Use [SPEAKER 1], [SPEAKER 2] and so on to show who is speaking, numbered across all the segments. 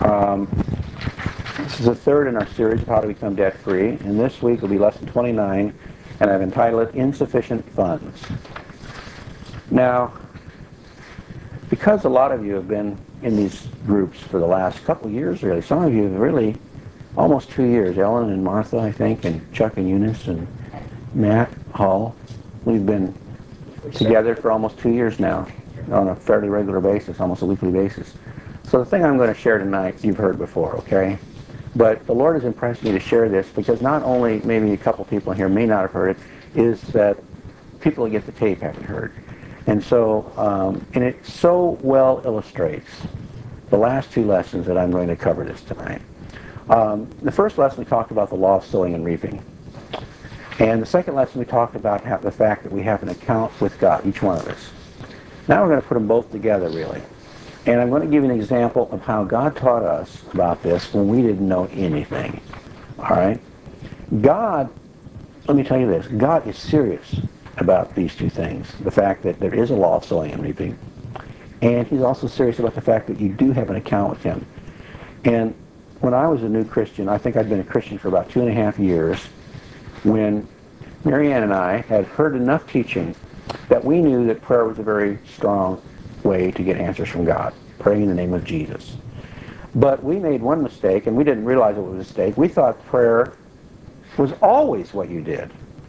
[SPEAKER 1] This is the third in our series of how to become debt-free, and this week will be lesson 29, and I've entitled it Insufficient Funds. Now, because a lot of you have been in these groups for the last couple of years, really, some of you have really almost 2 years, Ellen and Martha, I think, and Chuck and Eunice and Matt Hall, we've been together for almost 2 years now on a fairly regular basis, almost a weekly basis. So the thing I'm going to share tonight, you've heard before, okay? But the Lord has impressed me to share this because not only maybe a couple people here may not have heard it, is that people who get the tape haven't heard. And so, and it so well illustrates the last two lessons that I'm going to cover this tonight. The first lesson we talked about the law of sowing and reaping. And the second lesson we talked about the fact that we have an account with God, each one of us. Now we're going to put them both together, really. And I'm going to give you an example of how God taught us about this when we didn't know anything. All right? God, let me tell you this, God is serious about these two things. The fact that there is a law of sowing and reaping. And he's also serious about the fact that you do have an account with him. And when I was a new Christian, I think I'd been a Christian for about 2.5 years, when Marianne and I had heard enough teaching that we knew that prayer was a very strong way to get answers from God, praying in the name of Jesus. But we made one mistake, and we didn't realize it was a mistake. We thought prayer was always what you did.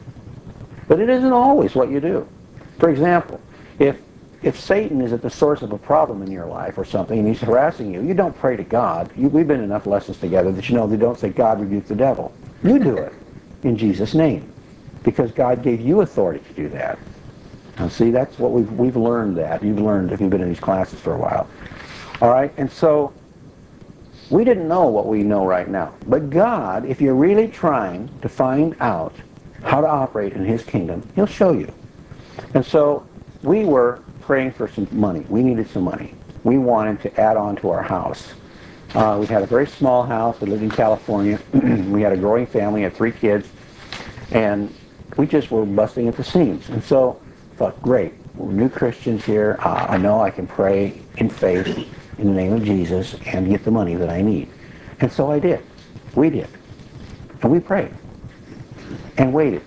[SPEAKER 1] But it isn't always what you do. For example, if Satan is at the source of a problem in your life or something, and he's harassing you, you don't pray to God. We've been in enough lessons together that you know they don't say, God rebuke the devil. You do it in Jesus' name, because God gave you authority to do that. Now see, that's what we've learned that. You've learned if you've been in these classes for a while. All right, and so we didn't know what we know right now. But God, if you're really trying to find out how to operate in his kingdom, he'll show you. And so we were praying for some money. We needed some money. We wanted to add on to our house. We had a very small house. We lived in California. We had a growing family, had 3 kids, and we just were busting at the seams. And so I thought, great, we're new Christians here. I know I can pray in faith in the name of Jesus and get the money that I need. And so I did. We did. And we prayed. And waited.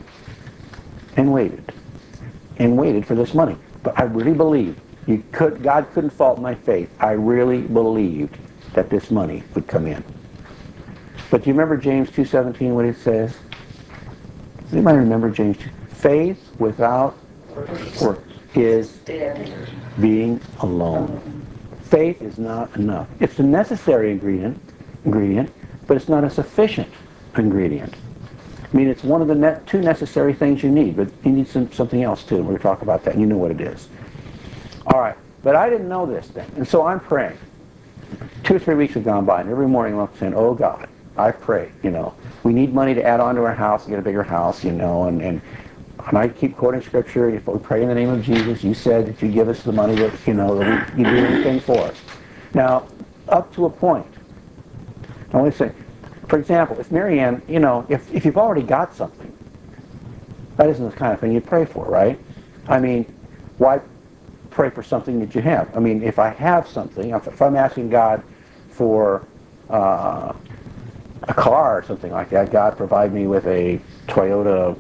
[SPEAKER 1] And waited. And waited for this money. But I really believed. God couldn't fault my faith. I really believed that this money would come in. But do you remember James 2:17, what it says? Does anybody remember James 2? Faith without works is being alone. Faith is not enough. It's a necessary ingredient, but it's not a sufficient ingredient. I mean, it's one of the 2 necessary things you need, but you need something else too. We're going to talk about that, and you know what it is. All right, but I didn't know this thing, and so I'm praying. 2 or 3 weeks have gone by, and every morning I'm saying, oh God, I pray, we need money to add on to our house and get a bigger house, and I keep quoting scripture. If we pray in the name of Jesus, you said that you give us the money that, that you do anything for us. Now, up to a point. Now, let me say, for example, if Marianne, if you've already got something, that isn't the kind of thing you pray for, right? I mean, why pray for something that you have? I mean, if I have something, if I'm asking God for a car or something like that, God provide me with a Toyota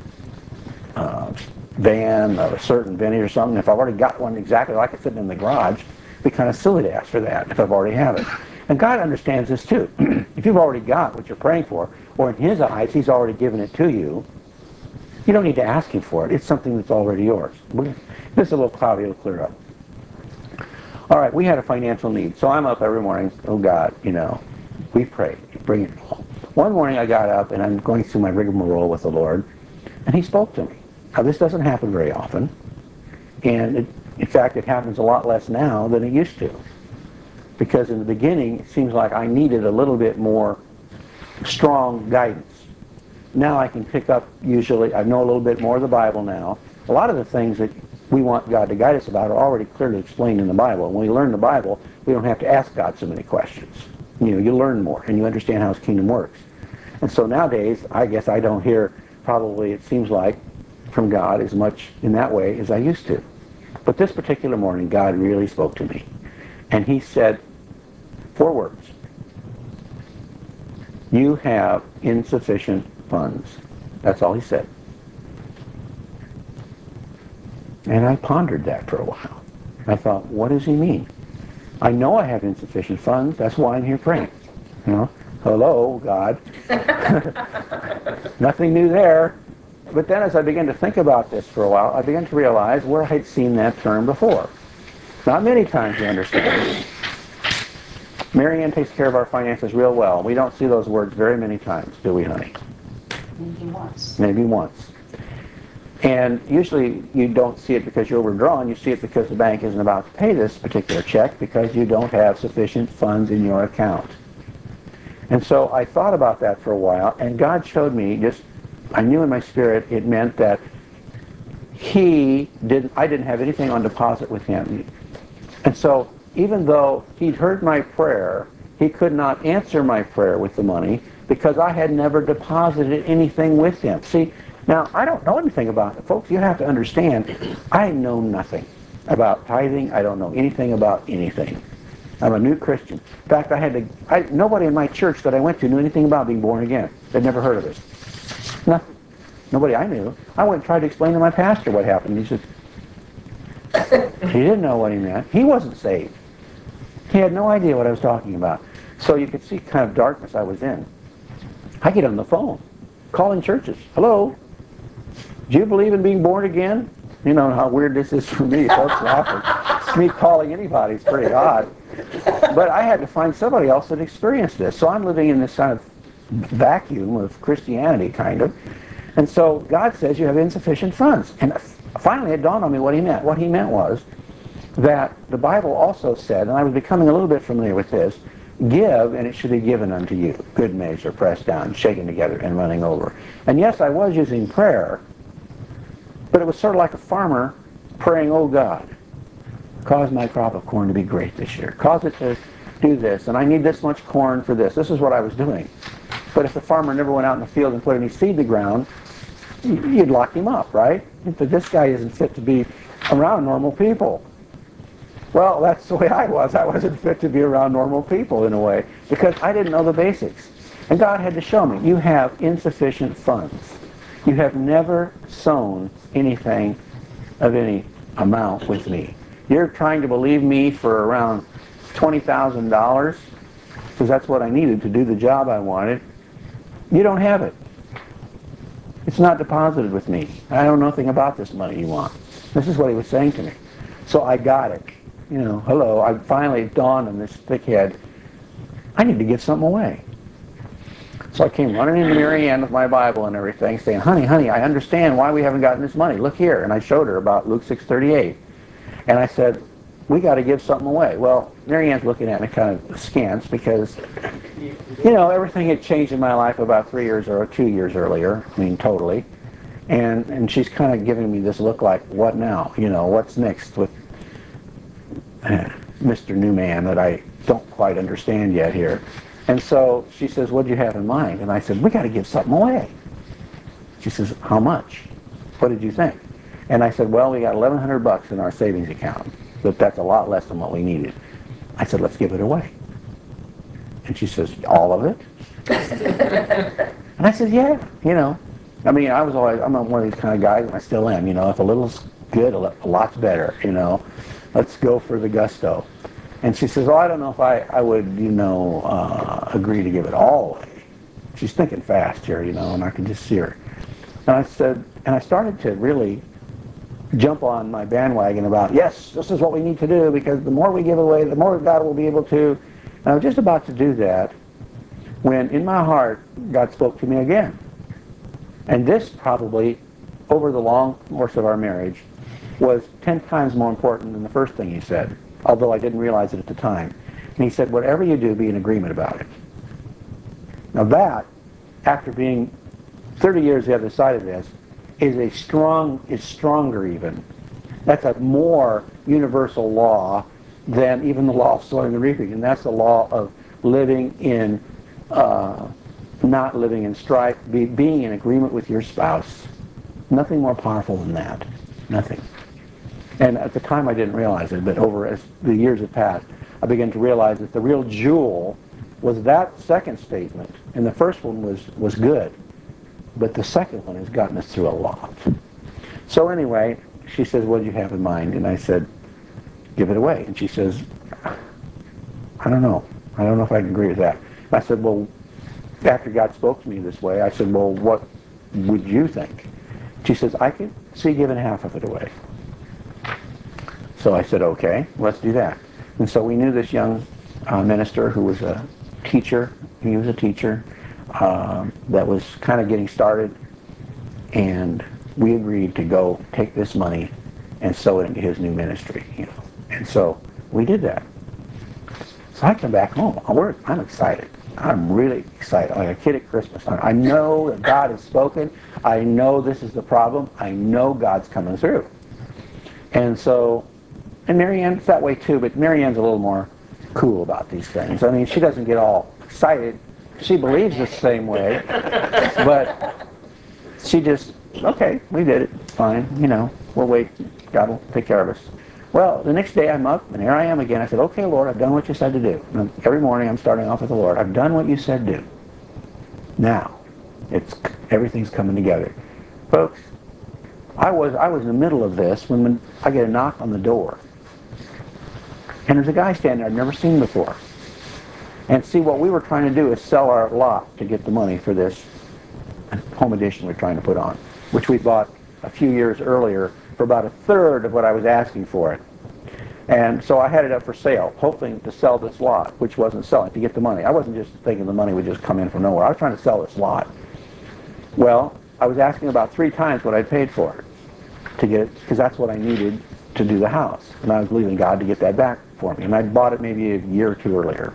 [SPEAKER 1] van of a certain vintage or something. If I've already got one exactly like it sitting in the garage, it'd be kind of silly to ask for that if I've already have it. And God understands this too. If you've already got what you're praying for, or in his eyes, he's already given it to you, you don't need to ask him for it. It's something that's already yours. This is a little cloudy, it'll clear up. All right, we had a financial need. So I'm up every morning, oh God, we prayed, bring it all. One morning I got up and I'm going through my rigmarole with the Lord, and he spoke to me. Now this doesn't happen very often, and in fact it happens a lot less now than it used to. Because in the beginning, it seems like I needed a little bit more strong guidance. Now I can pick up, usually, I know a little bit more of the Bible now. A lot of the things that we want God to guide us about are already clearly explained in the Bible. And when we learn the Bible, we don't have to ask God so many questions. You learn more, and you understand how his kingdom works. And so nowadays, I guess I don't hear, probably it seems like, from God as much in that way as I used to. But this particular morning, God really spoke to me. And he said 4 words. You have insufficient funds. That's all he said. And I pondered that for a while. I thought, what does he mean? I know I have insufficient funds. That's why I'm here praying. You know, hello, God. Nothing new there. But then as I began to think about this for a while, I began to realize where I had seen that term before. Not many times, you understand. Mary Ann takes care of our finances real well. We don't see those words very many times, do we, honey?
[SPEAKER 2] Maybe once.
[SPEAKER 1] Maybe once. And usually you don't see it because you're overdrawn. You see it because the bank isn't about to pay this particular check because you don't have sufficient funds in your account. And so I thought about that for a while, and God showed me, I knew in my spirit it meant that I didn't have anything on deposit with him. And so even though he'd heard my prayer, he could not answer my prayer with the money because I had never deposited anything with him. See, now I don't know anything about it. Folks, you have to understand, I know nothing about tithing. I don't know anything about anything. I'm a new Christian. In fact, nobody in my church that I went to knew anything about being born again. They'd never heard of it. Nothing. Nobody I knew. I went and tried to explain to my pastor what happened. He said, he didn't know what he meant. He wasn't saved. He had no idea what I was talking about. So you could see kind of darkness I was in. I get on the phone, calling churches. Hello? Do you believe in being born again? You know how weird this is for me. Folks laughing. Me calling anybody is pretty odd. But I had to find somebody else that experienced this. So I'm living in this kind of vacuum of Christianity, kind of. And so God says you have insufficient funds. And finally it dawned on me what he meant. What he meant was that the Bible also said, and I was becoming a little bit familiar with this, give and it should be given unto you. Good measure, pressed down, shaken together, and running over. And yes, I was using prayer, but it was sort of like a farmer praying, oh God, cause my crop of corn to be great this year. Cause it to do this, and I need this much corn for this. This is what I was doing. But if the farmer never went out in the field and put any seed in the ground, you'd lock him up, right? But this guy isn't fit to be around normal people. Well, that's the way I was. I wasn't fit to be around normal people in a way because I didn't know the basics. And God had to show me, you have insufficient funds. You have never sown anything of any amount with me. You're trying to believe me for around $20,000 because that's what I needed to do the job I wanted. You don't have it. It's not deposited with me. I don't know nothing about this money you want. This is what he was saying to me. So I got it. You know, hello, I finally dawned on this thick head. I need to give something away. So I came running into Mary Ann with my Bible and everything, saying, honey, I understand why we haven't gotten this money. Look here. And I showed her about Luke 6:38. And I said, we got to give something away. Well, Mary Ann's looking at me kind of askance because, you know, everything had changed in my life about 2 years earlier. I mean, totally. And she's kind of giving me this look like, what now? You know, what's next with Mr. Newman that I don't quite understand yet here. And so she says, what do you have in mind? And I said, we got to give something away. She says, how much? What did you think? And I said, well, we got $1,100 in our savings account, but that's a lot less than what we needed. I said, let's give it away. And she says, all of it? And I said, yeah, you know. I mean, I'm one of these kind of guys, and I still am, you know. If a little's good, a lot's better, you know. Let's go for the gusto. And she says, oh, I don't know if I would, you know, agree to give it all away. She's thinking fast here, you know, and I can just see her. And I said, and I started to really jump on my bandwagon about, yes, this is what we need to do, because the more we give away, the more God will be able to. And I was just about to do that when in my heart, God spoke to me again. And this probably, over the long course of our marriage, was 10 times more important than the first thing he said, although I didn't realize it at the time. And he said, whatever you do, be in agreement about it. Now that, after being 30 years the other side of this, is stronger even. That's a more universal law than even the law of sowing and reaping. And that's the law of living in, not living in strife, being in agreement with your spouse. Nothing more powerful than that. Nothing. And at the time I didn't realize it, but over as the years have passed, I began to realize that the real jewel was that second statement, and the first one was good, but the second one has gotten us through a lot. So anyway, she says, what do you have in mind? And I said, give it away. And she says, I don't know. I don't know if I can agree with that. I said, well, after God spoke to me this way, I said, well, what would you think? She says, I could see giving half of it away. So I said, okay, let's do that. And so we knew this young minister who was a teacher. He was a teacher that was kind of getting started, and we agreed to go take this money and sow it into his new ministry. And so we did that. So I come back home. I'm excited. I'm really excited, like a kid at Christmas. I know that God has spoken. I know this is the problem. I know God's coming through. And so, and Marianne's that way too, but Marianne's a little more cool about these things. I mean, she doesn't get all excited. She believes the same way, but she just, okay, we did it, fine, we'll wait, God will take care of us. Well, the next day I'm up, and here I am again. I said, okay, Lord, I've done what you said to do. And every morning I'm starting off with the Lord. I've done what you said do. Now, everything's coming together. Folks, I was in the middle of this when I get a knock on the door. And there's a guy standing there I've never seen before. And see, what we were trying to do is sell our lot to get the money for this home edition we're trying to put on, which we bought a few years earlier for about a third of what I was asking for it. And so I had it up for sale, hoping to sell this lot, which wasn't selling, to get the money. I wasn't just thinking the money would just come in from nowhere. I was trying to sell this lot. Well, I was asking about 3 times what I paid for it to get it, because that's what I needed to do the house. And I was believing God to get that back for me. And I bought it maybe a year or 2 earlier.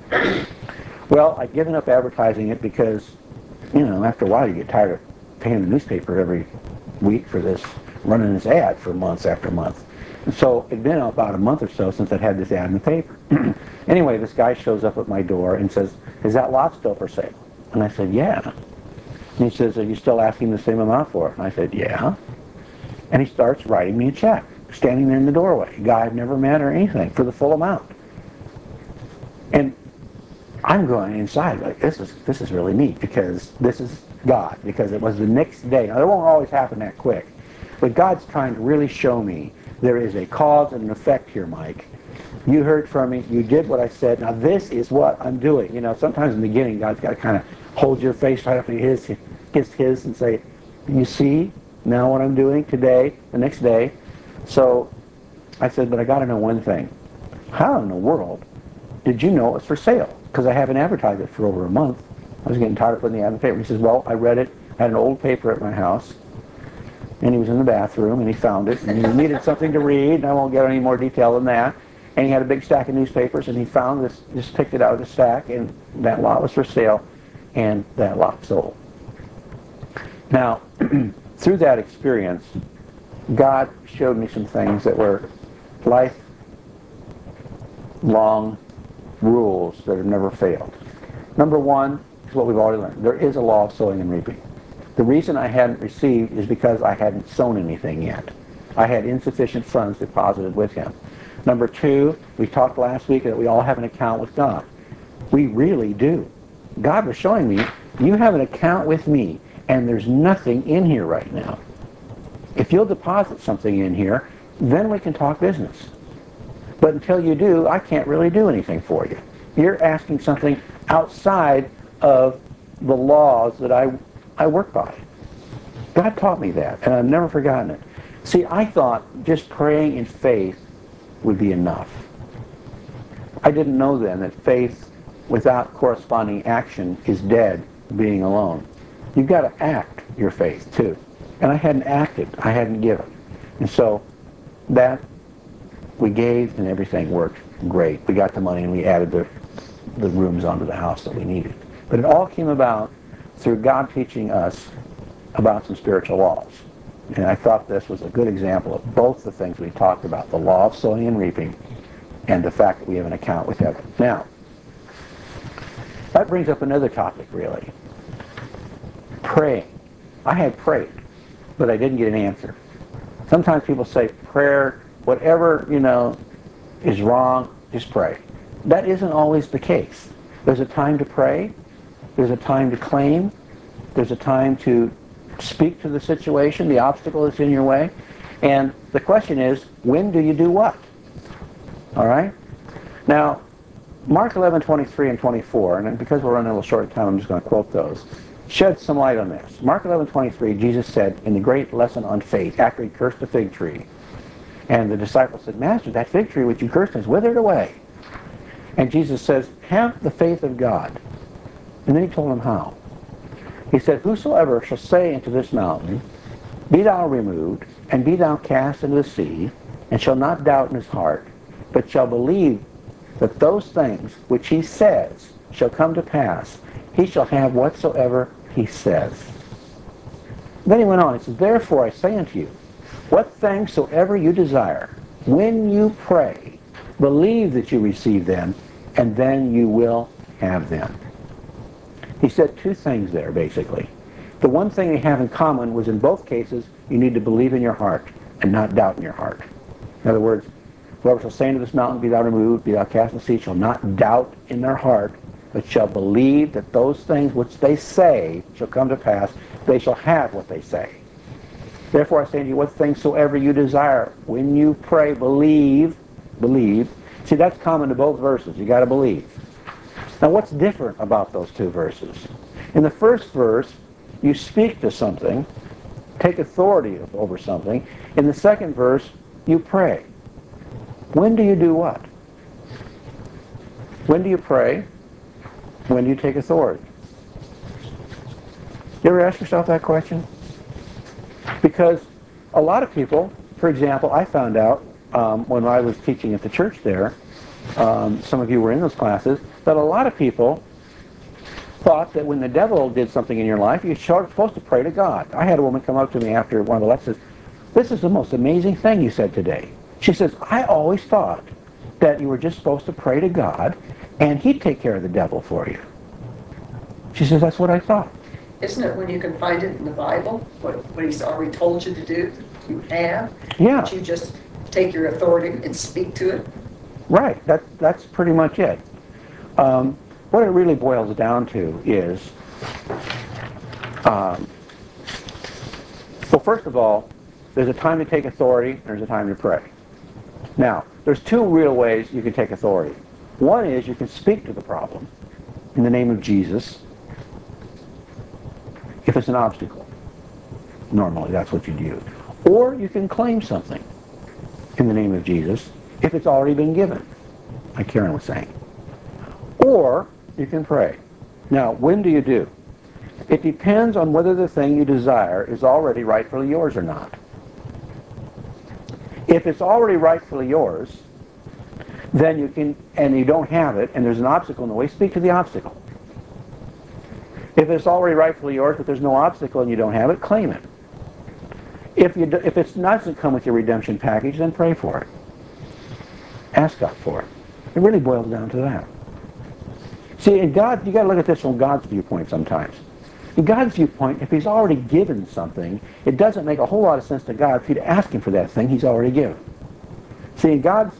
[SPEAKER 1] Well, I'd given up advertising it because, after a while you get tired of paying the newspaper every week for this, running this ad for months after month. And so it'd been about a month or so since I'd had this ad in the paper. Anyway, this guy shows up at my door and says, is that lot still for sale? And I said, yeah. And he says, are you still asking the same amount for it? And I said, yeah. And he starts writing me a check, standing there in the doorway, a guy I've never met or anything, for the full amount. And I'm going inside like, this is really neat, because this is God, because it was the next day. Now, it won't always happen that quick, but God's trying to really show me there is a cause and an effect here, Mike. You heard from me. You did what I said. Now, this is what I'm doing. Sometimes in the beginning, God's got to kind of hold your face right up to his and say, you see now what I'm doing today, the next day? So I said, but I got to know one thing. How in the world did you know it was for sale? Because I haven't advertised it for over a month. I was getting tired of putting the ad in the paper. He says, well, I read it. I had an old paper at my house. And he was in the bathroom, and he found it. And he needed something to read, and I won't get any more detail than that. And he had a big stack of newspapers, and he found this, just picked it out of the stack, and that lot was for sale, and that lot sold. Now, through that experience, God showed me some things that were lifelong rules that have never failed. Number one is what we've already learned. There is a law of sowing and reaping. The reason I hadn't received is because I hadn't sown anything yet. I had insufficient funds deposited with him. Number two, we talked last week that we all have an account with God. We really do. God was showing me, you have an account with me, and there's nothing in here right now. If you'll deposit something in here, then we can talk business. But until you do, I can't really do anything for you. You're asking something outside of the laws that I work by. God taught me that, and I've never forgotten it. See, I thought just praying in faith would be enough. I didn't know then that faith without corresponding action is dead, being alone. You've got to act your faith, too. And I hadn't acted. I hadn't given. And so that we gave, and everything worked great. We got the money, and we added the rooms onto the house that we needed. But it all came about through God teaching us about some spiritual laws. And I thought this was a good example of both the things we talked about, the law of sowing and reaping, and the fact that we have an account with heaven. Now, that brings up another topic, really. Praying. I had prayed, but I didn't get an answer. Sometimes people say prayer, whatever, is wrong, just pray. That isn't always the case. There's a time to pray. There's a time to claim. There's a time to speak to the situation, the obstacle that's in your way. And the question is, when do you do what? All right? Now, Mark 11:23 and 24, and because we're running a little short of time, I'm just going to quote those, shed some light on this. Mark 11:23, Jesus said in the great lesson on faith, after he cursed the fig tree, and the disciples said, Master, that fig tree which you cursed has withered away. And Jesus says, have the faith of God. And then he told them how. He said, whosoever shall say unto this mountain, be thou removed, and be thou cast into the sea, and shall not doubt in his heart, but shall believe that those things which he says shall come to pass, he shall have whatsoever he says. Then he went on, he says, therefore I say unto you, what things soever you desire, when you pray, believe that you receive them, and then you will have them. He said two things there, basically. The one thing they have in common was in both cases, you need to believe in your heart and not doubt in your heart. In other words, whoever shall say unto this mountain, be thou removed, be thou cast in the sea, shall not doubt in their heart, but shall believe that those things which they say shall come to pass, they shall have what they say. Therefore I say unto you, what things soever you desire, when you pray, believe. See, that's common to both verses. You got to believe. Now, what's different about those two verses? In the first verse, you speak to something, take authority over something. In the second verse, you pray. When do you do what? When do you pray? When do you take authority? You ever ask yourself that question? Because a lot of people, for example, I found out when I was teaching at the church there, some of you were in those classes, that a lot of people thought that when the devil did something in your life, you're supposed to pray to God. I had a woman come up to me after one of the lectures, this is the most amazing thing you said today. She says, I always thought that you were just supposed to pray to God and he'd take care of the devil for you. She says, that's what I thought.
[SPEAKER 3] Isn't it when you can find it in the Bible, what he's already told you to do, you have?
[SPEAKER 1] Yeah.
[SPEAKER 3] That you just take your authority and speak to it?
[SPEAKER 1] Right. That's pretty much it. What it really boils down to is, well, first of all, there's a time to take authority and there's a time to pray. Now, there's two real ways you can take authority. One is you can speak to the problem in the name of Jesus if it's an obstacle. Normally, that's what you do. Or you can claim something in the name of Jesus if it's already been given, like Karen was saying. Or you can pray. Now, when do you do? It depends on whether the thing you desire is already rightfully yours or not. If it's already rightfully yours, then you can, and you don't have it, and there's an obstacle in the way, speak to the obstacle. If it's already rightfully yours, but there's no obstacle and you don't have it, claim it. If it doesn't come with your redemption package, then pray for it. Ask God for it. It really boils down to that. See, in God, you got to look at this from God's viewpoint sometimes. In God's viewpoint, if he's already given something, it doesn't make a whole lot of sense to God for you to ask him for that thing he's already given. See, in God's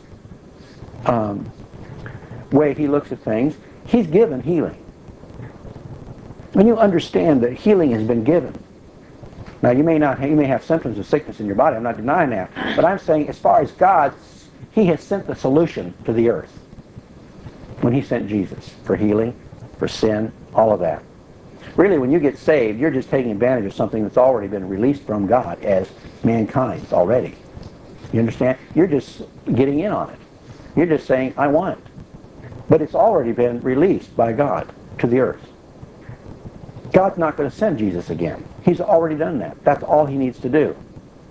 [SPEAKER 1] way he looks at things, he's given healing. When you understand that healing has been given, now you may have symptoms of sickness in your body, I'm not denying that, but I'm saying as far as God, he has sent the solution to the earth when he sent Jesus for healing, for sin, all of that. Really, when you get saved, you're just taking advantage of something that's already been released from God as mankind already. You understand? You're just getting in on it. You're just saying, I want it. But it's already been released by God to the earth. God's not going to send Jesus again. He's already done that. That's all he needs to do.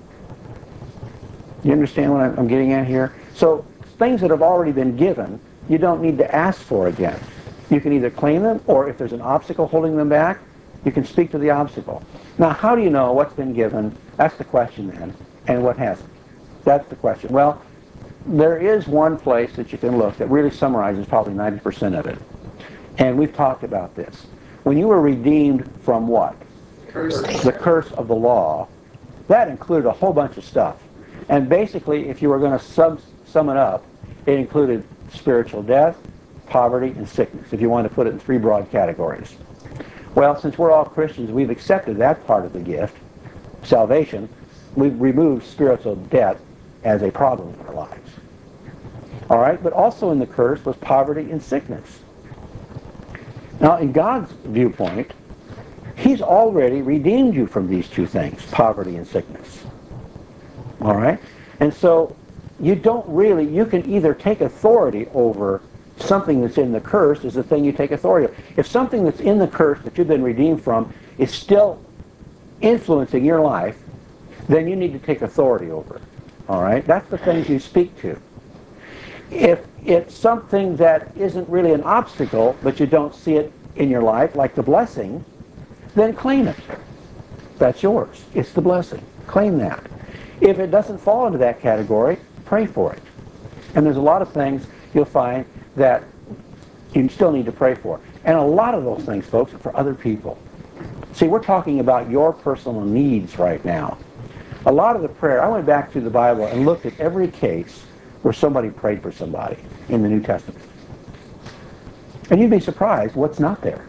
[SPEAKER 1] You understand what I'm getting at here? So things that have already been given, you don't need to ask for again. You can either claim them, or if there's an obstacle holding them back, you can speak to the obstacle. Now, how do you know what's been given? That's the question then. And what hasn't? That's the question. Well, there is one place that you can look that really summarizes probably 90% of it. And we've talked about this. When you were redeemed from what?
[SPEAKER 3] Curse.
[SPEAKER 1] The curse of the law. That included a whole bunch of stuff. And basically, if you were going to sum it up, it included spiritual death, poverty, and sickness, if you want to put it in three broad categories. Well, since we're all Christians, we've accepted that part of the gift, salvation. We've removed spiritual debt as a problem in our lives. All right, but also in the curse was poverty and sickness. Now, in God's viewpoint, He's already redeemed you from these two things, poverty and sickness. All right? And so you can either take authority over something that's in the curse is the thing you take authority over. If something that's in the curse that you've been redeemed from is still influencing your life, then you need to take authority over it. All right? That's the things you speak to. If it's something that isn't really an obstacle, but you don't see it in your life, like the blessing, then claim it. That's yours. It's the blessing. Claim that. If it doesn't fall into that category, pray for it. And there's a lot of things you'll find that you still need to pray for. And a lot of those things, folks, are for other people. See, we're talking about your personal needs right now. A lot of the prayer, I went back through the Bible and looked at every case where somebody prayed for somebody in the New Testament. And you'd be surprised what's not there.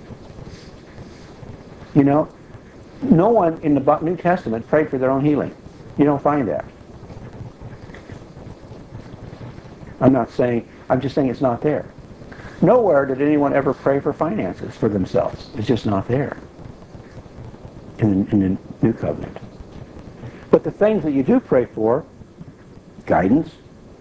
[SPEAKER 1] You know, no one in the New Testament prayed for their own healing. You don't find that. I'm just saying it's not there. Nowhere did anyone ever pray for finances for themselves. It's just not there in the New Covenant. But the things that you do pray for, guidance,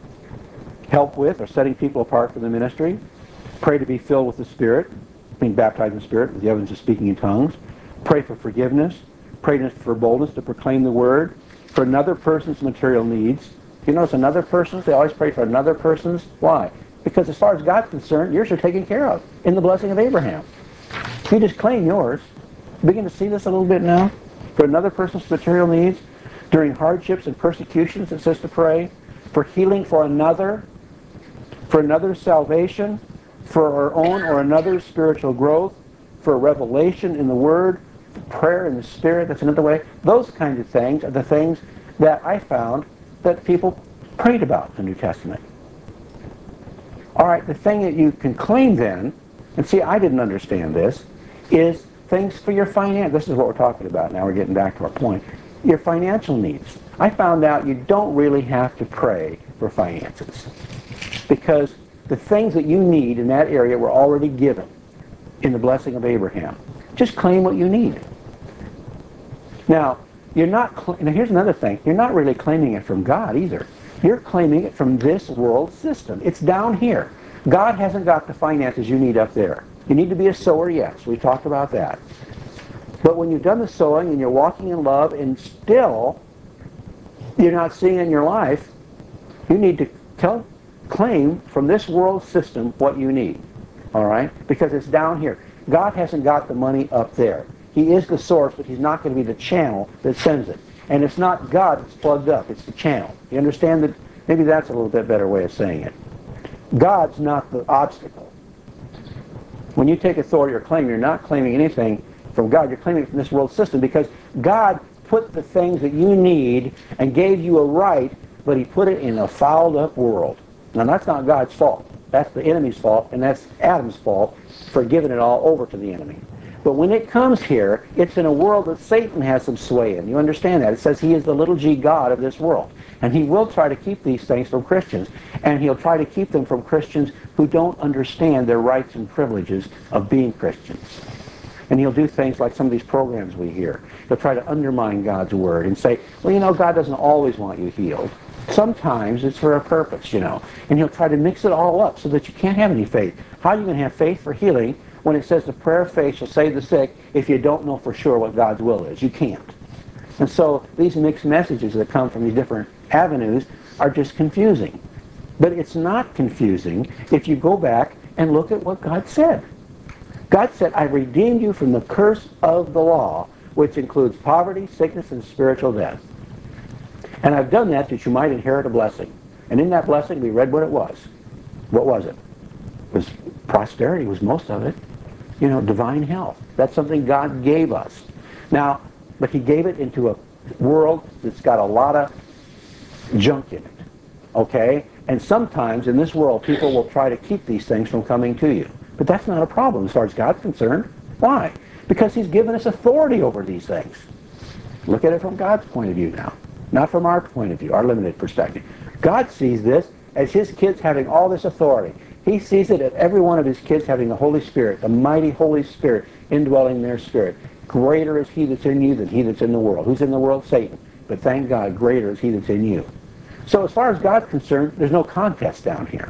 [SPEAKER 1] help with or setting people apart for the ministry, pray to be filled with the Spirit, being baptized in the Spirit with the evidence of speaking in tongues, pray for forgiveness, pray for boldness to proclaim the Word, for another person's material needs. You notice another person's, they always pray for another person's. Why? Because as far as God's concerned, yours are taken care of in the blessing of Abraham. You just claim yours. Begin to see this a little bit now. For another person's material needs, during hardships and persecutions, it says to pray, for healing for another's salvation, for our own or another's spiritual growth, for revelation in the Word, for prayer in the Spirit, that's another way. Those kinds of things are the things that I found that people prayed about in the New Testament. All right, the thing that you can claim then, and see, I didn't understand this, is things for your finance. This is what we're talking about now. We're getting back to our point. Your financial needs. I found out you don't really have to pray for finances because the things that you need in that area were already given in the blessing of Abraham. Just claim what you need. Now, now here's another thing. You're not really claiming it from God either. You're claiming it from this world system. It's down here. God hasn't got the finances you need up there. You need to be a sower, yes. We talked about that. But when you've done the sowing and you're walking in love and still you're not seeing in your life, you need to claim from this world system what you need. All right? Because it's down here. God hasn't got the money up there. He is the source, but He's not going to be the channel that sends it. And it's not God that's plugged up. It's the channel. You understand that? Maybe that's a little bit better way of saying it. God's not the obstacle. When you take authority or claim, you're not claiming anything from God. You're claiming it from this world system because God put the things that you need and gave you a right, but He put it in a fouled up world. Now that's not God's fault. That's the enemy's fault, and that's Adam's fault for giving it all over to the enemy. But when it comes here, it's in a world that Satan has some sway in. You understand that? It says he is the little g God of this world. And he will try to keep these things from Christians. And he'll try to keep them from Christians who don't understand their rights and privileges of being Christians. And he'll do things like some of these programs we hear. He'll try to undermine God's Word and say, well, you know, God doesn't always want you healed. Sometimes it's for a purpose, you know. And he'll try to mix it all up so that you can't have any faith. How are you going to have faith for healing when it says the prayer of faith shall save the sick if you don't know for sure what God's will is? You can't. And so these mixed messages that come from these different avenues are just confusing. But it's not confusing if you go back and look at what God said. God said, I redeemed you from the curse of the law, which includes poverty, sickness, and spiritual death. And I've done that you might inherit a blessing. And in that blessing, we read what it was. What was it? It was prosperity, was most of it. You know, divine health. That's something God gave us. Now, but He gave it into a world that's got a lot of junk in it. Okay? And sometimes in this world, people will try to keep these things from coming to you. But that's not a problem as far as God's concerned. Why? Because he's given us authority over these things. Look at it from God's point of view now, not from our point of view, our limited perspective. God sees this as his kids having all this authority. He sees it as every one of his kids having the Holy Spirit, the mighty Holy Spirit indwelling their spirit. Greater is he that's in you than he that's in the world. Who's in the world? Satan. But thank God, greater is he that's in you. So as far as God's concerned, there's no contest down here.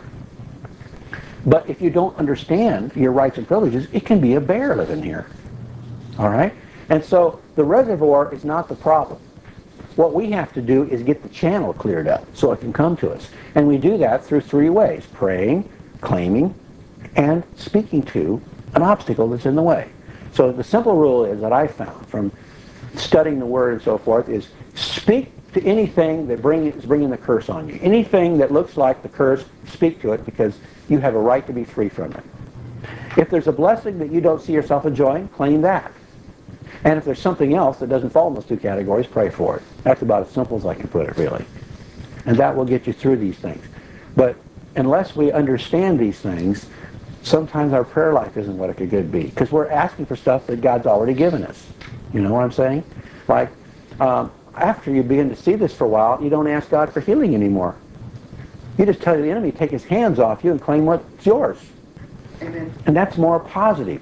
[SPEAKER 1] But if you don't understand your rights and privileges, it can be a bear living here. All right? And so the reservoir is not the problem. What we have to do is get the channel cleared up so it can come to us. And we do that through three ways: praying, claiming, and speaking to an obstacle that's in the way. So the simple rule is that I found from studying the Word and so forth is speak to anything that is bringing the curse on you. Anything that looks like the curse, speak to it, because you have a right to be free from it. If there's a blessing that you don't see yourself enjoying, claim that. And if there's something else that doesn't fall in those two categories, pray for it. That's about as simple as I can put it, really. And that will get you through these things. But unless we understand these things, sometimes our prayer life isn't what it could be, because we're asking for stuff that God's already given us. You know what I'm saying? Like, after you begin to see this for a while, you don't ask God for healing anymore. You just tell the enemy to take his hands off you and claim what's yours.
[SPEAKER 3] Amen.
[SPEAKER 1] And that's more positive.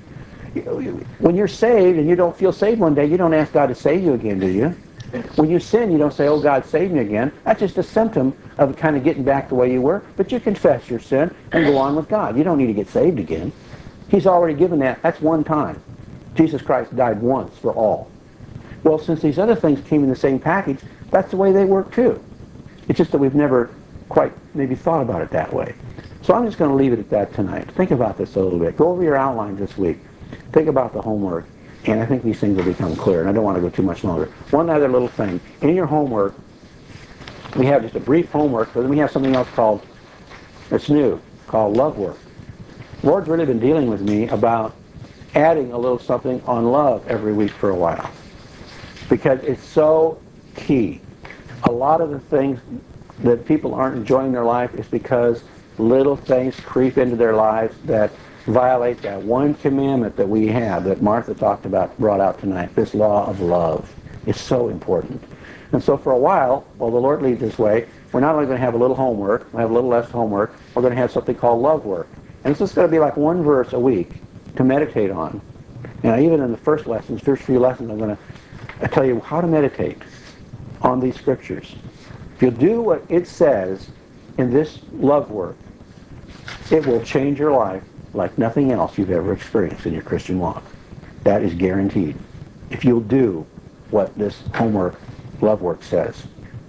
[SPEAKER 1] When you're saved and you don't feel saved one day, you don't ask God to save you again, do you? When you sin, you don't say, oh, God, save me again. That's just a symptom of kind of getting back the way you were. But you confess your sin and go on with God. You don't need to get saved again. He's already given that. That's one time. Jesus Christ died once for all. Well, since these other things came in the same package, that's the way they work too. It's just that we've never quite maybe thought about it that way. So I'm just going to leave it at that tonight. Think about this a little bit. Go over your outlines this week. Think about the homework. And I think these things will become clear. And I don't want to go too much longer. One other little thing. In your homework, we have just a brief homework, but then we have something else called, it's new, called love work. The Lord's really been dealing with me about adding a little something on love every week for a while. Because it's so key. A lot of the things that people aren't enjoying their life is because little things creep into their lives that violate that one commandment that we have, that Martha brought out tonight, this law of love. Is so important. And so for a while the Lord leads this way, we're not only going to have a little homework, we'll have a little less homework, we're going to have something called love work. And it's just going to be like one verse a week to meditate on. Now, even in the first few lessons, I'm going to tell you how to meditate on these scriptures. If you do what it says in this love work, it will change your life like nothing else you've ever experienced in your Christian walk. That is guaranteed. If you'll do what this homework, love work says.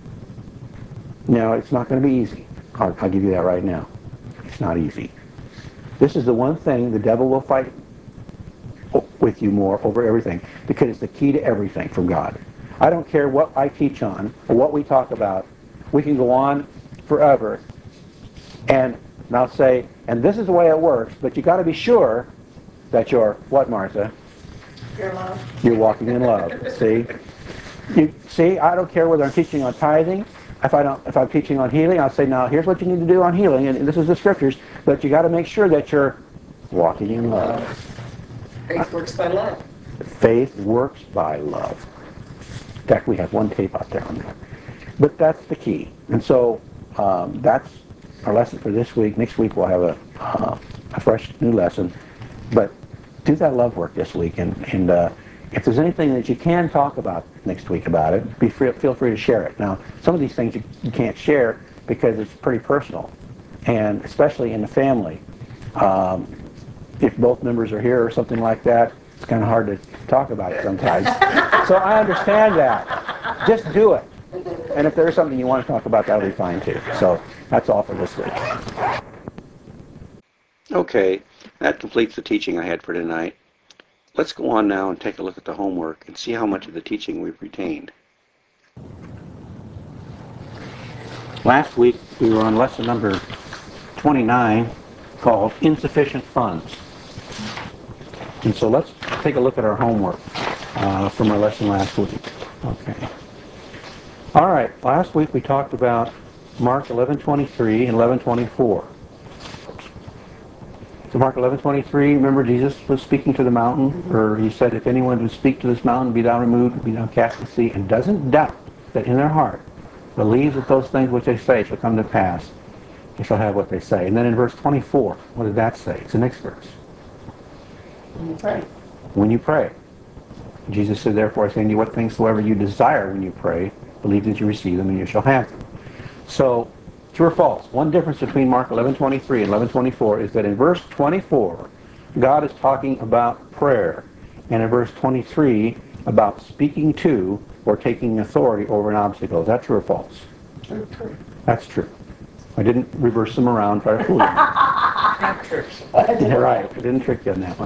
[SPEAKER 1] Now, it's not going to be easy. I'll give you that right now. It's not easy. This is the one thing the devil will fight with you more over everything, because it's the key to everything from God. I don't care what I teach on or what we talk about. We can go on forever and I'll say, and this is the way it works, but you got to be sure that you're, what, Martha?
[SPEAKER 3] Your love.
[SPEAKER 1] You're walking in love. See, I don't care whether I'm teaching on tithing. If I'm teaching on healing, I'll say, now here's what you need to do on healing, and this is the scriptures, but you got to make sure that you're walking in love.
[SPEAKER 3] Faith works by love.
[SPEAKER 1] Faith works by love. In fact, we have one tape out there on that. But that's the key. And so that's our lesson for this week. Next week we'll have a fresh new lesson. But do that love work this week. And if there's anything that you can talk about next week about it, feel free to share it. Now, some of these things you can't share because it's pretty personal. And especially in the family. If both members are here or something like that, it's kind of hard to talk about it sometimes. So I understand that. Just do it. And if there's something you want to talk about, that'll be fine too. So that's all for this week. Okay, that completes the teaching I had for tonight. Let's go on now and take a look at the homework and see how much of the teaching we've retained. Last week we were on lesson number 29 called Insufficient Funds. And so let's take a look at our homework from our lesson last week. Okay. All right, last week we talked about Mark 11:23 and 11:24. So Mark 11:23, remember Jesus was speaking to the mountain, or he said, if anyone would speak to this mountain, be thou removed, be thou cast in the sea, and doesn't doubt that in their heart believes that those things which they say shall come to pass, they shall have what they say. And then in verse 24, what did that say? It's the next verse.
[SPEAKER 3] When you pray.
[SPEAKER 1] When you pray. Jesus said, therefore I say unto you, what things soever you desire when you pray, believe that you receive them and you shall have them. So, true or false? One difference between Mark 11:23 and 11:24 is that in verse 24, God is talking about prayer, and in verse 23, about speaking to or taking authority over an obstacle. Is that true or false?
[SPEAKER 3] True.
[SPEAKER 1] That's true. I didn't reverse them around, try to fool you.
[SPEAKER 3] Not true.
[SPEAKER 1] Right, I didn't trick you on that one.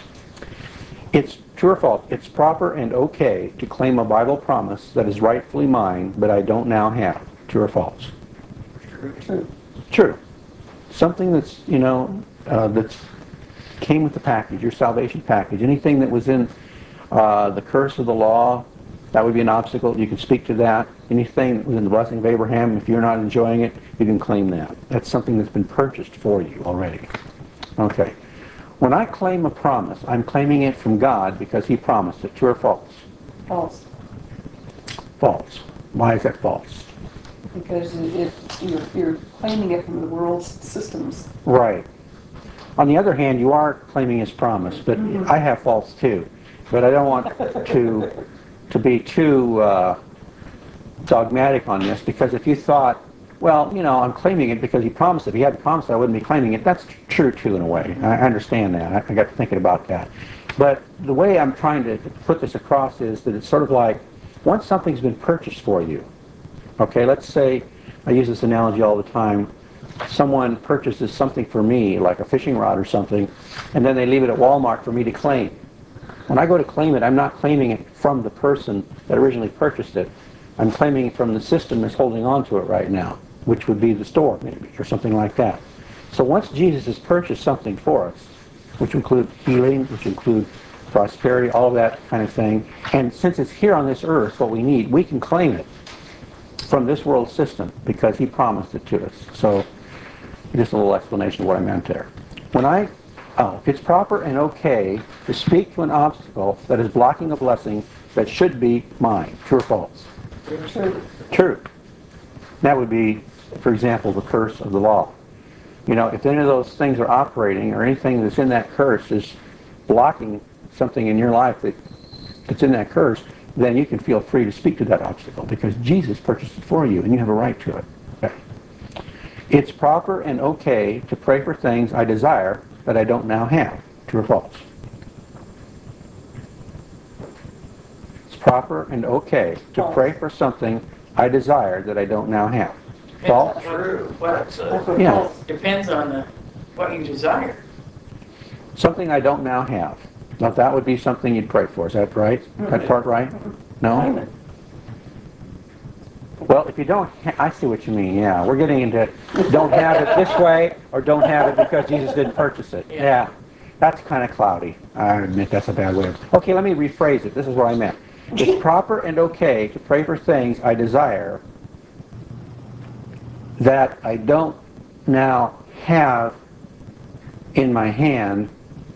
[SPEAKER 1] It's true or false? It's proper and okay to claim a Bible promise that is rightfully mine, but I don't now have. True or false?
[SPEAKER 3] True.
[SPEAKER 1] True. Something that's, that's came with the package, your salvation package. Anything that was in the curse of the law, that would be an obstacle. You can speak to that. Anything that was in the blessing of Abraham, if you're not enjoying it, you can claim that. That's something that's been purchased for you already. Okay. When I claim a promise, I'm claiming it from God because he promised it. True or false?
[SPEAKER 3] False.
[SPEAKER 1] False. Why is that false?
[SPEAKER 3] Because you're claiming it from the world's systems.
[SPEAKER 1] Right. On the other hand, you are claiming his promise, but I have false too. But I don't want to be too dogmatic on this, because if you thought, well, I'm claiming it because he promised it. If he hadn't promised it, I wouldn't be claiming it. That's true too in a way. I understand that. I got to thinking about that. But the way I'm trying to put this across is that it's sort of like, once something's been purchased for you, okay, let's say, I use this analogy all the time, someone purchases something for me, like a fishing rod or something, and then they leave it at Walmart for me to claim. When I go to claim it, I'm not claiming it from the person that originally purchased it. I'm claiming it from the system that's holding on to it right now, which would be the store maybe, or something like that. So once Jesus has purchased something for us, which include healing, which include prosperity, all of that kind of thing, and since it's here on this earth, what we need, we can claim it from this world system because he promised it to us. So just a little explanation of what I meant there. It's proper and okay to speak to an obstacle that is blocking a blessing that should be mine. True or false?
[SPEAKER 3] True.
[SPEAKER 1] True. That would be, for example, the curse of the law. If any of those things are operating, or anything that's in that curse is blocking something in your life that's in that curse, then you can feel free to speak to that obstacle because Jesus purchased it for you and you have a right to it. Okay. It's proper and okay to pray for things I desire that I don't now have. True or false? It's proper and okay to pray for something I desire that I don't now have. False?
[SPEAKER 4] True. Well,
[SPEAKER 1] Yeah.
[SPEAKER 4] depends on what you desire.
[SPEAKER 1] Something I don't now have. Now that would be something you'd pray for. Is that right? That part right? No? Well, if you don't, I see what you mean, yeah. We're getting into don't have it this way or don't have it because Jesus didn't purchase it. Yeah. That's kind of cloudy. I admit that's a bad way of... Okay, let me rephrase it. This is what I meant. It's proper and okay to pray for things I desire that I don't now have in my hand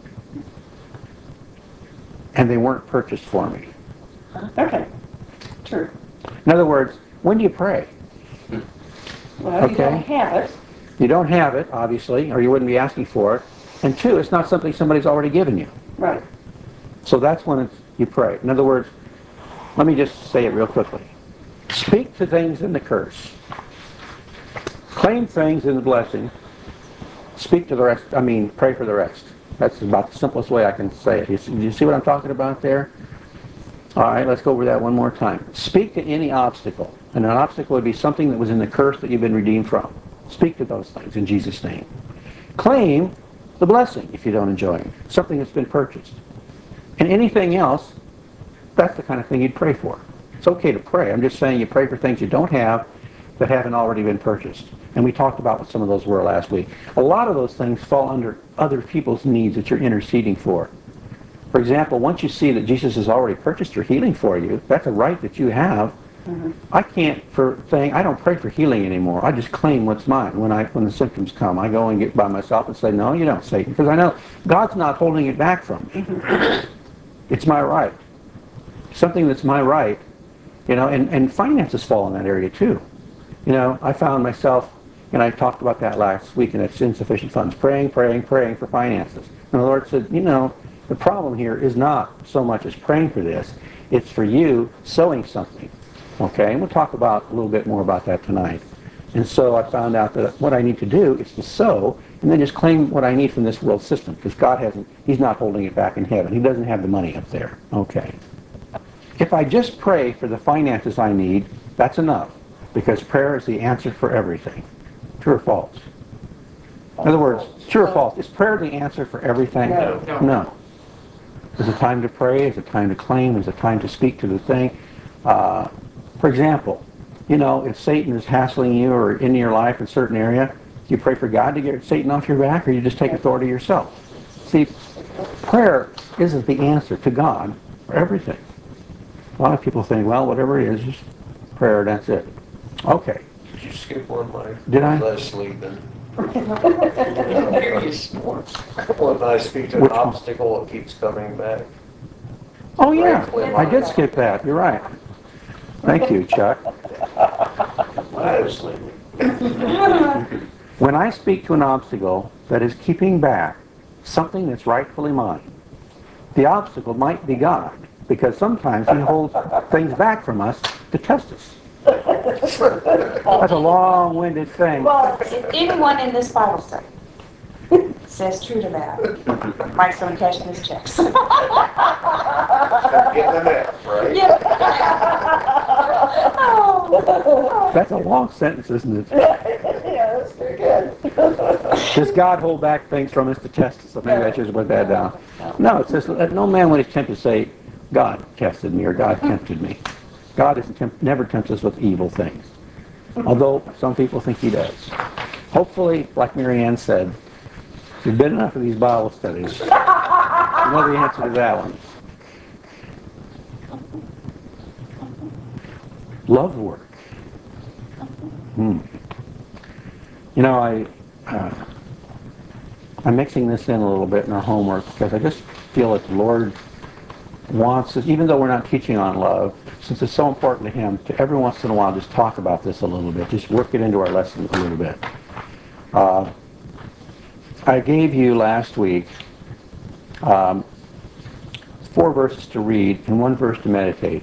[SPEAKER 1] and they weren't purchased for me.
[SPEAKER 3] Okay. True.
[SPEAKER 1] In other words, when do you pray?
[SPEAKER 3] Well, you don't have it.
[SPEAKER 1] You don't have it, obviously, or you wouldn't be asking for it. And two, it's not something somebody's already given you.
[SPEAKER 3] Right.
[SPEAKER 1] So that's when you pray. In other words, let me just say it real quickly. Speak to things in the curse. Claim things in the blessing. Speak to the rest. Pray for the rest. That's about the simplest way I can say it. You see what I'm talking about there? All right, let's go over that one more time. Speak to any obstacle. And an obstacle would be something that was in the curse that you've been redeemed from. Speak to those things in Jesus' name. Claim the blessing if you don't enjoy it. Something that's been purchased. And anything else, that's the kind of thing you'd pray for. It's okay to pray. I'm just saying you pray for things you don't have that haven't already been purchased. And we talked about what some of those were last week. A lot of those things fall under other people's needs that you're interceding for. For example, once you see that Jesus has already purchased your healing for you, that's a right that you have I can't I don't pray for healing anymore. I just claim what's mine when the symptoms come. I go and get by myself and say, no, you don't, Satan, because I know God's not holding it back from me. It's my right. Something that's my right, and finances fall in that area too. I found myself, and I talked about that last week, and it's insufficient funds, praying for finances. And the Lord said, the problem here is not so much as praying for this, it's for you sowing something. Okay, and we'll talk about a little bit more about that tonight. And so I found out that what I need to do is to sow and then just claim what I need from this world system, because He's not holding it back in heaven. He doesn't have the money up there. Okay. If I just pray for the finances I need, that's enough, because prayer is the answer for everything. True or false? In other words, true or false? Is prayer the answer for everything? No. Is it time to pray? Is it time to claim? Is it time to speak to the thing? For example, if Satan is hassling you or in your life in a certain area, do you pray for God to get Satan off your back, or you just take authority yourself? See, prayer isn't the answer to God for everything. A lot of people think, well, whatever it is, just prayer, that's it. Okay.
[SPEAKER 5] Did you skip one, Mike?
[SPEAKER 1] Did I?
[SPEAKER 5] Leslie, then.
[SPEAKER 4] Here you snort.
[SPEAKER 5] When I speak to an
[SPEAKER 1] Which one?
[SPEAKER 5] obstacle, it keeps coming back.
[SPEAKER 1] Oh, yeah. I did skip that. You're right. Thank you, Chuck.
[SPEAKER 5] Leslie.
[SPEAKER 1] When I speak to an obstacle that is keeping back something that's rightfully mine, the obstacle might be God, because sometimes He holds things back from us to test us. That's a long-winded thing.
[SPEAKER 2] Well, if anyone in this Bible study says true to that, Mike's going to cash his checks.
[SPEAKER 5] Getting an F, right?
[SPEAKER 1] That's a long sentence, isn't it?
[SPEAKER 3] Yeah, that's very good.
[SPEAKER 1] Does God hold back things from us to test us? So maybe I should put that down. No, it says, let no man when he's tempted say, God tested me or God tempted me. God never tempts us with evil things. Although some people think He does. Hopefully, like Mary Ann said, if you've been enough of these Bible studies, you know the answer to that one. Love work. I'm mixing this in a little bit in our homework because I just feel that the Lord wants us, even though we're not teaching on love, since it's so important to Him, to every once in a while just talk about this a little bit, just work it into our lesson a little bit. I gave you last week 4 verses to read and 1 verse to meditate.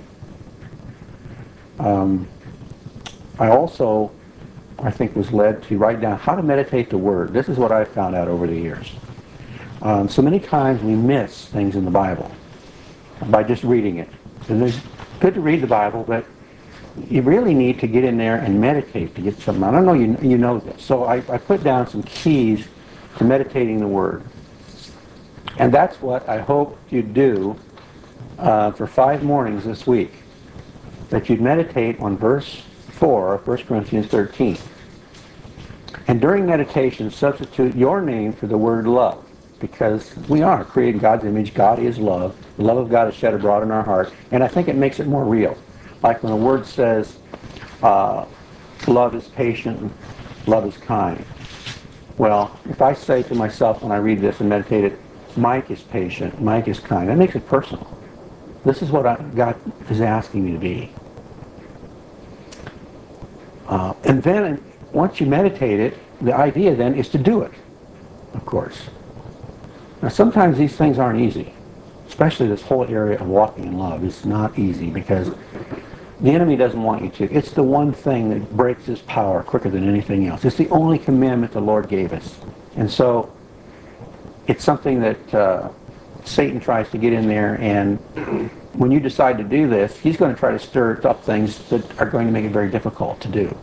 [SPEAKER 1] I think was led to write down how to meditate the Word. This is what I've found out over the years. So many times we miss things in the Bible by just reading it. And it's good to read the Bible, but you really need to get in there and meditate to get something. I don't know, you know this. So I put down some keys to meditating the Word. And that's what I hope you'd do for 5 mornings this week. That you'd meditate on verse 4 of 1 Corinthians 13. And during meditation, substitute your name for the word love. Because we are created in God's image. God is love. The love of God is shed abroad in our heart. And I think it makes it more real. Like when a word says, love is patient, love is kind. Well, if I say to myself when I read this and meditate it, Mike is patient, Mike is kind, that makes it personal. This is what God is asking me to be. And then, once you meditate it, the idea then is to do it, of course. Now, sometimes these things aren't easy, especially this whole area of walking in love. It's not easy because the enemy doesn't want you to. It's the one thing that breaks his power quicker than anything else. It's the only commandment the Lord gave us. And so, it's something that Satan tries to get in there, and when you decide to do this, he's going to try to stir up things that are going to make it very difficult to do.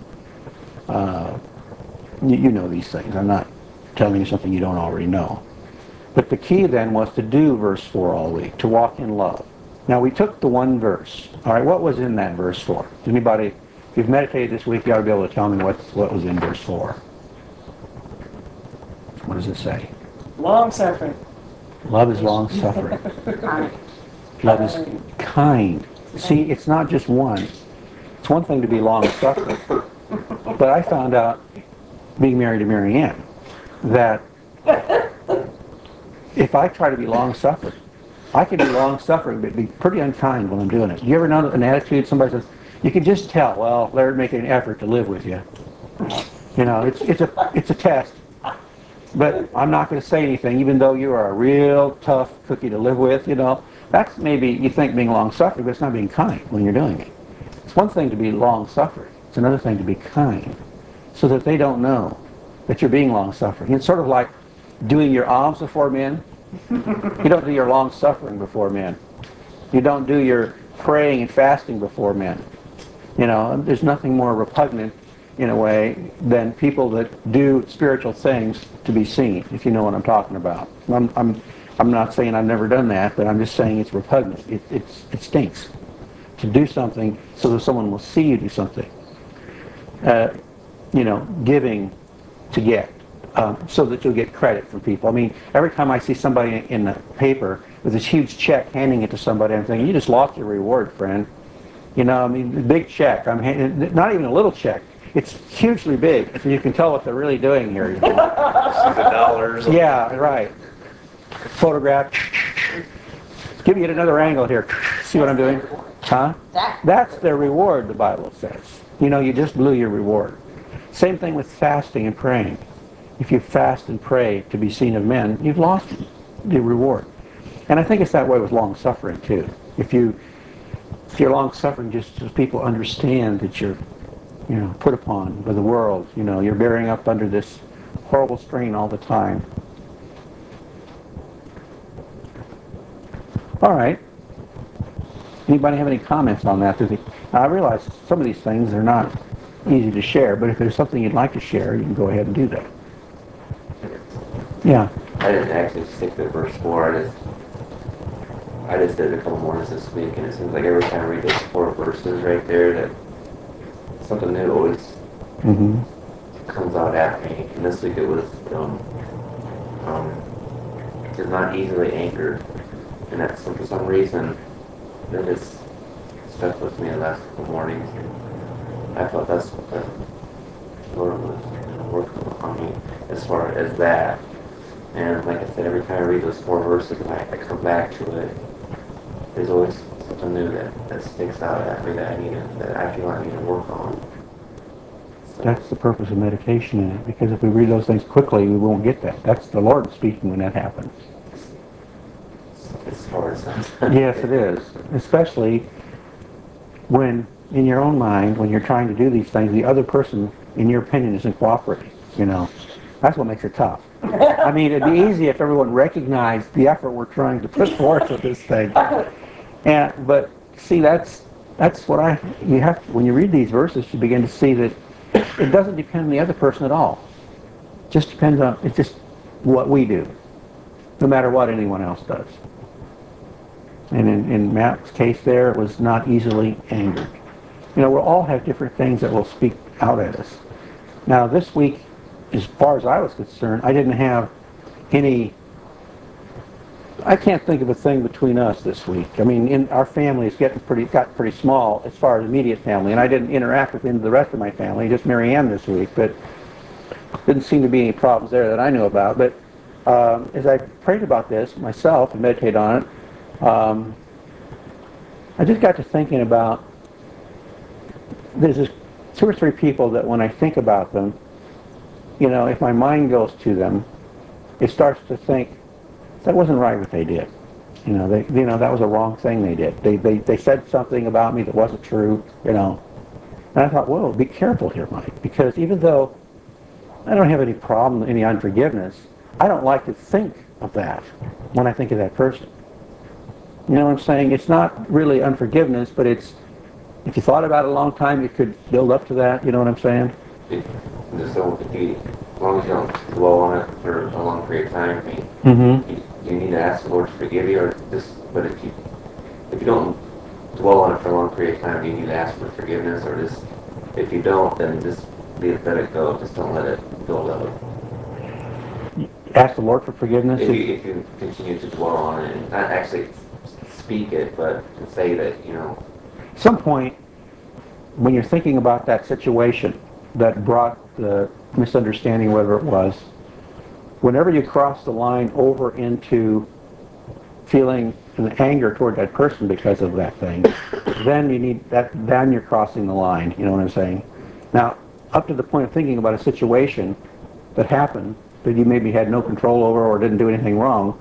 [SPEAKER 1] You know these things. I'm not telling you something you don't already know. But the key then was to do verse 4 all week, to walk in love. Now we took the one verse. All right, what was in that verse 4? Anybody, if you've meditated this week, you ought to be able to tell me what was in verse 4. What does it say?
[SPEAKER 4] Long suffering.
[SPEAKER 1] Love is long-suffering. Love is kind. See, it's not just one. It's one thing to be long-suffering, but I found out, being married to Mary Ann, that if I try to be long-suffering, I can be long-suffering, but be pretty unkind when I'm doing it. Do you ever know an attitude, somebody says, you can just tell, well, they're making an effort to live with you. You know, it's a test. But I'm not going to say anything, even though you are a real tough cookie to live with, you know. That's maybe, you think, being long-suffering, but it's not being kind when you're doing it. It's one thing to be long-suffering. It's another thing to be kind, so that they don't know that you're being long-suffering. It's sort of like doing your alms before men. You don't do your long-suffering before men. You don't do your praying and fasting before men. You know, there's nothing more repugnant, in a way, than people that do spiritual things to be seen, if you know what I'm talking about. I'm not saying I've never done that, but I'm just saying it's repugnant. It stinks to do something so that someone will see you do something. You know, giving to get, so that you'll get credit from people. I mean, every time I see somebody in the paper with this huge check handing it to somebody, I'm thinking, you just lost your reward, friend. You know, I mean, the big check. Not even a little check. It's hugely big, so you can tell what they're really doing here. You know?
[SPEAKER 5] See the dollars.
[SPEAKER 1] Yeah, right. Photograph. Give me another angle here. See what I'm doing? Huh? That's their reward, the Bible says. You know, you just blew your reward. Same thing with fasting and praying. If you fast and pray to be seen of men, you've lost the reward. And I think it's that way with long-suffering, too. If you're long-suffering, just so people understand that you're, you know, put upon by the world. You know, you're bearing up under this horrible strain all the time. All right. Anybody have any comments on that? I realize some of these things are not easy to share, but if there's something you'd like to share, you can go ahead and do that. Yeah.
[SPEAKER 6] I didn't actually stick to verse 4. I just did it a couple mornings this week, and it seems like every time I read those 4 verses right there, that something new always comes out at me. And this week it was is not easily anchored, and that's for some reason that has stuck with me the last couple mornings. And I thought that's what the Lord was working on me as far as that. And like I said, every time I read those 4 verses and I come back to it, there's always something new that sticks out at me that I feel I need to work on. So,
[SPEAKER 1] That's the purpose of meditation in it, because if we read those things quickly, we won't get that. That's the Lord speaking when that happens.
[SPEAKER 6] as far as
[SPEAKER 1] Yes, it is. Especially when, in your own mind, when you're trying to do these things, the other person, in your opinion, isn't cooperating. You know, that's what makes it tough. I mean, it'd be easy if everyone recognized the effort we're trying to put forth with this thing. But see, that's what you have. When you read these verses, you begin to see that it doesn't depend on the other person at all. It just depends on, it's just what we do, no matter what anyone else does. And in Matt's case there, it was not easily angered. You know, we'll all have different things that will speak out at us. Now, this week, as far as I was concerned, I didn't have any, I can't think of a thing between us this week. I mean, in our family is got pretty small as far as immediate family, and I didn't interact with the rest of my family, just Mary Ann this week, but didn't seem to be any problems there that I knew about. But as I prayed about this myself and meditated on it, I just got to thinking about, there's just 2 or 3 people that when I think about them, you know, if my mind goes to them, it starts to think, that wasn't right what they did. You know, that was a wrong thing they did. They said something about me that wasn't true, you know. And I thought, whoa, be careful here, Mike, because even though I don't have any problem, any unforgiveness, I don't like to think of that when I think of that person. You know what I'm saying? It's not really unforgiveness, but it's, if you thought about it a long time, it could build up to that, you know what I'm saying?
[SPEAKER 6] Just don't, as long as you don't dwell on it for a long period of time, I mean, you need to ask the Lord to forgive you, or but if you don't dwell on it for a long period of time, you need to ask for forgiveness, or just, if you don't, then just let it go, just don't let it build up.
[SPEAKER 1] Ask the Lord for forgiveness?
[SPEAKER 6] If you continue to dwell on it, and not actually speak it, but to say that, you know.
[SPEAKER 1] At some point, when you're thinking about that situation that brought the misunderstanding, whatever it was, whenever you cross the line over into feeling an anger toward that person because of that thing, then you need that. Then you're crossing the line. You know what I'm saying? Now, up to the point of thinking about a situation that happened that you maybe had no control over or didn't do anything wrong,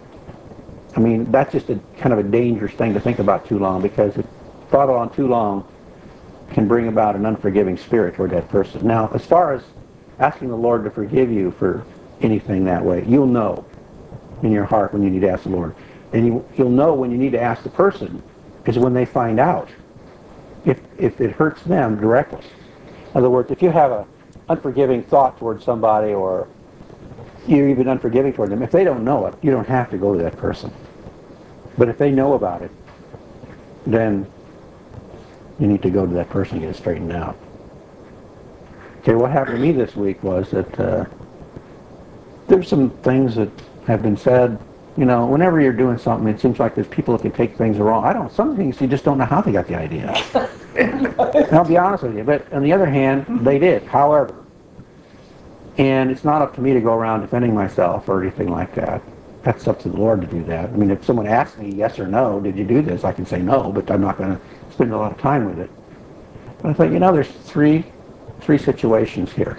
[SPEAKER 1] I mean, that's just a kind of a dangerous thing to think about too long, because if thought on too long can bring about an unforgiving spirit toward that person. Now, as far as asking the Lord to forgive you for anything that way, you'll know in your heart when you need to ask the Lord. And you'll know when you need to ask the person is when they find out if it hurts them directly. In other words, if you have an unforgiving thought towards somebody, or you're even unforgiving toward them, if they don't know it, you don't have to go to that person. But if they know about it, then you need to go to that person and get it straightened out. Okay, what happened to me this week was that there's some things that have been said. You know, whenever you're doing something, it seems like there's people that can take things wrong. Some things you just don't know how they got the idea. And I'll be honest with you, but on the other hand, they did. However, and it's not up to me to go around defending myself or anything like that. That's up to the Lord to do that. I mean, if someone asks me yes or no, did you do this, I can say no, but I'm not going to spend a lot of time with it. But I thought, you know, there's three situations here.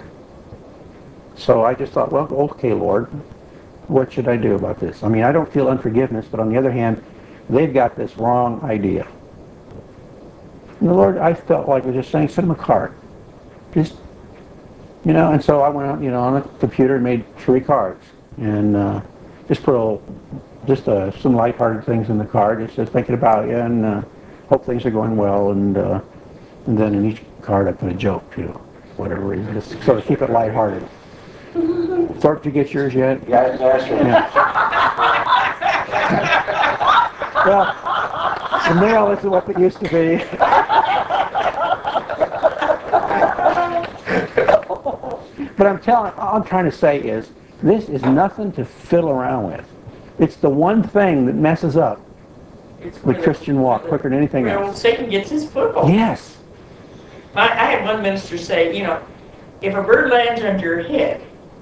[SPEAKER 1] So I just thought, well, okay, Lord, what should I do about this? I mean, I don't feel unforgiveness, but on the other hand, they've got this wrong idea. And the Lord, I felt like was just saying, send them a card. Just, you know, and so I went out, you know, on the computer and made 3 cards. And just put some lighthearted things in the card. Just said, thinking about you, and hope things are going well. And then in each card I put a joke, too. Whatever reason, just sort of keep it lighthearted. Thorpe, did you get yours yet?
[SPEAKER 5] Yeah, that's right.
[SPEAKER 1] Yeah. Well, the mail isn't what it used to be. But all I'm trying to say is, this is nothing to fiddle around with. It's the one thing that messes up the Christian walk quicker than anything
[SPEAKER 4] Where
[SPEAKER 1] else.
[SPEAKER 4] Satan gets his foothold.
[SPEAKER 1] Yes.
[SPEAKER 4] I had one minister say, you know, if a bird lands under your head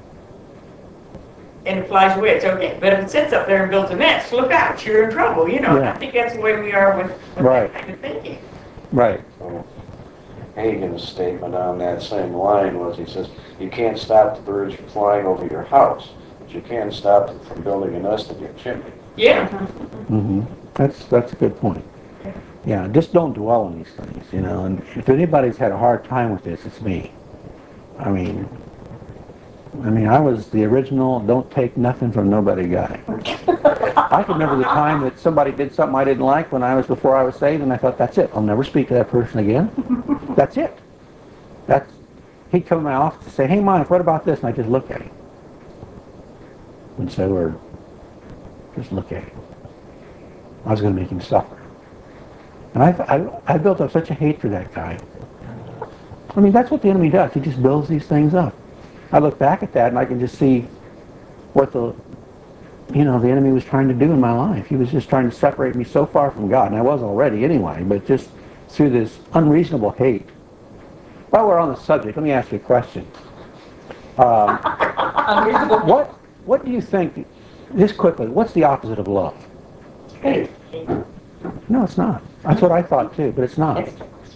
[SPEAKER 4] and it flies away, it's okay. But if it sits up there and builds a nest, look out, you're in trouble. You know,
[SPEAKER 1] Yeah.
[SPEAKER 4] I think that's the way we are with
[SPEAKER 1] Right.
[SPEAKER 4] that kind of thinking.
[SPEAKER 1] Right.
[SPEAKER 5] Hagen's statement on that same line was, he says, you can't stop the birds from flying over your house, but you can stop them from building a nest in your chimney.
[SPEAKER 4] Yeah.
[SPEAKER 1] Mm-hmm. That's a good point. Yeah, just don't dwell on these things, you know. And if anybody's had a hard time with this, it's me. I mean, I was the original don't take nothing from nobody guy. I can remember the time that somebody did something I didn't like before I was saved, and I thought, that's it. I'll never speak to that person again. That's it. He'd come to my office and say, hey, Mike, what about this? And I just look at him. Wouldn't say a word. Just look at him. I was going to make him suffer. And I built up such a hate for that guy. I mean, that's what the enemy does. He just builds these things up. I look back at that and I can just see what the enemy was trying to do in my life. He was just trying to separate me so far from God, and I was already anyway, but just through this unreasonable hate. While we're on the subject, let me ask you a question. What do you think, just quickly, what's the opposite of love?
[SPEAKER 4] Hate.
[SPEAKER 1] No, it's not. That's what I thought too, but it's not.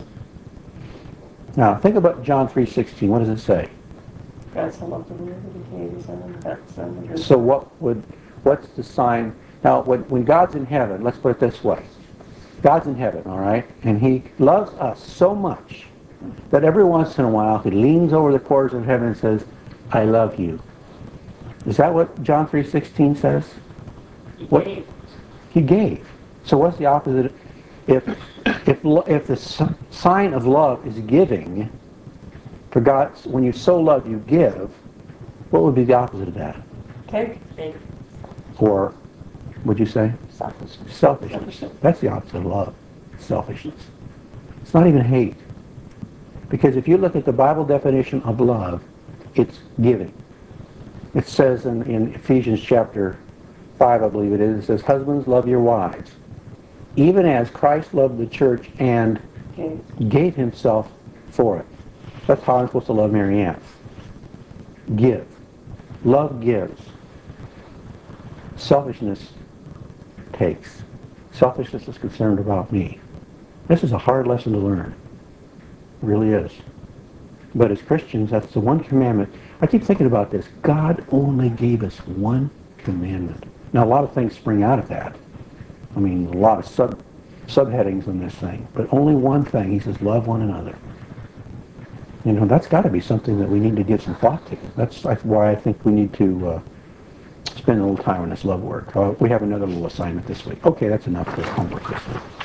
[SPEAKER 1] Now, think about John 3:16. What does it say?
[SPEAKER 4] God so loved the world that he gave his only begotten Son.
[SPEAKER 1] So what's the sign? Now, when God's in heaven, let's put it this way. God's in heaven, all right? And he loves us so much that every once in a while he leans over the corners of heaven and says, I love you. Is that what John 3:16 says? What? He gave. So what's the opposite? If the sign of love is giving, for God, when you so love, you give, what would be the opposite of that?
[SPEAKER 4] Take.
[SPEAKER 1] Or, would you say?
[SPEAKER 2] Selfishness.
[SPEAKER 1] Selfishness. That's the opposite of love. Selfishness. It's not even hate. Because if you look at the Bible definition of love, it's giving. It says in Ephesians chapter 5, I believe it says, husbands, love your wives, even as Christ loved the church and
[SPEAKER 3] Okay.
[SPEAKER 1] Gave himself for it. That's how I'm supposed to love Mary Ann. Give. Love gives. Selfishness takes. Selfishness is concerned about me. This is a hard lesson to learn. It really is. But as Christians, that's the one commandment. I keep thinking about this. God only gave us one commandment. Now, a lot of things spring out of that. I mean, a lot of subheadings in this thing. But only one thing. He says, love one another. You know, that's got to be something that we need to give some thought to. That's why I think we need to spend a little time on this love work. We have another little assignment this week. Okay, that's enough for homework this week.